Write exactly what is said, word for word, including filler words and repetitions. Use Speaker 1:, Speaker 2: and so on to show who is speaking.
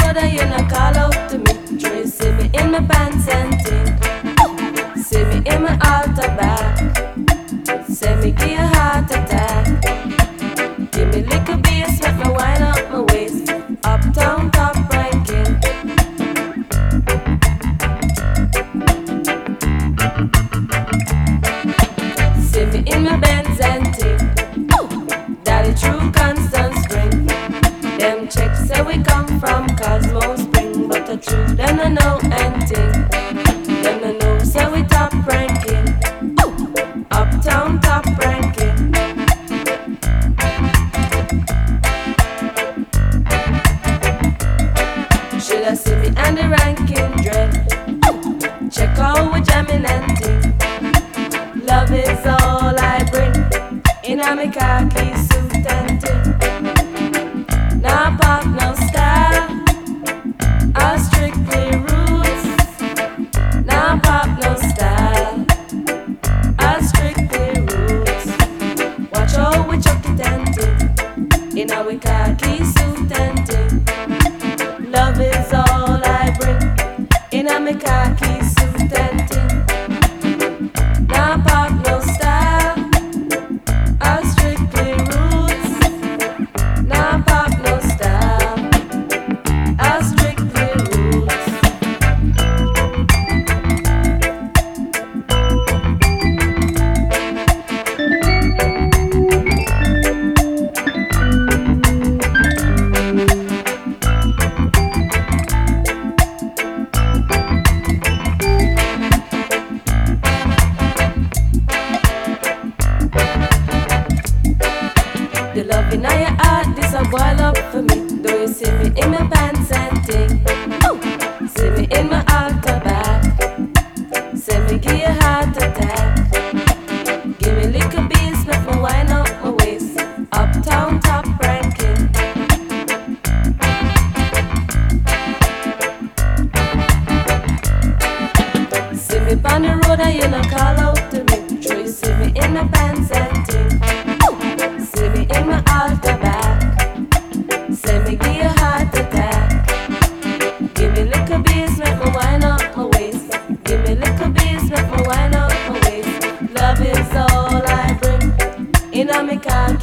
Speaker 1: road and you not call out to me. Sure you see me in my pants and thing. See me in my altar back. Say me give you a heart attack. Give me little bass, let me wind up my waist. Uptown top ranking. See me in my Benz and thing. Daddy true Constant Spring. Them chicks say we come from Cosmo Spring, but the truth them I know anything. Them I know say we top ranking. Uptown top ranking. Should I see me and the ranking dread? Check out we jamming and thing. Love is all I bring. In a me khaki suit and thing. Nah pop, no style. I strictly roots. Nah pop, no style. I strictly roots. Watch out we chuck it and thing. In a we khaki suit and thing. Love is all I bring. In a me khaki suit and thing. Nah pop, no style. I strictly roots. Nah pop, no style. I strictly roots. The love in your heart, this a boil up for me. Do you see me in my pants and thing? Oh, see me in my altar back. Say me give you a heart attack. Give me little bass, make me wind up my waist. Uptown top ranking. See me on the road and you not call out to me. Sure you see me in my pants and thing. See me in my altar back. Say me give you a heart attack. Give me little bass, make me wind up my waist. Give me little bass, make me wind up my waist. Love is all I bring. In a me khaki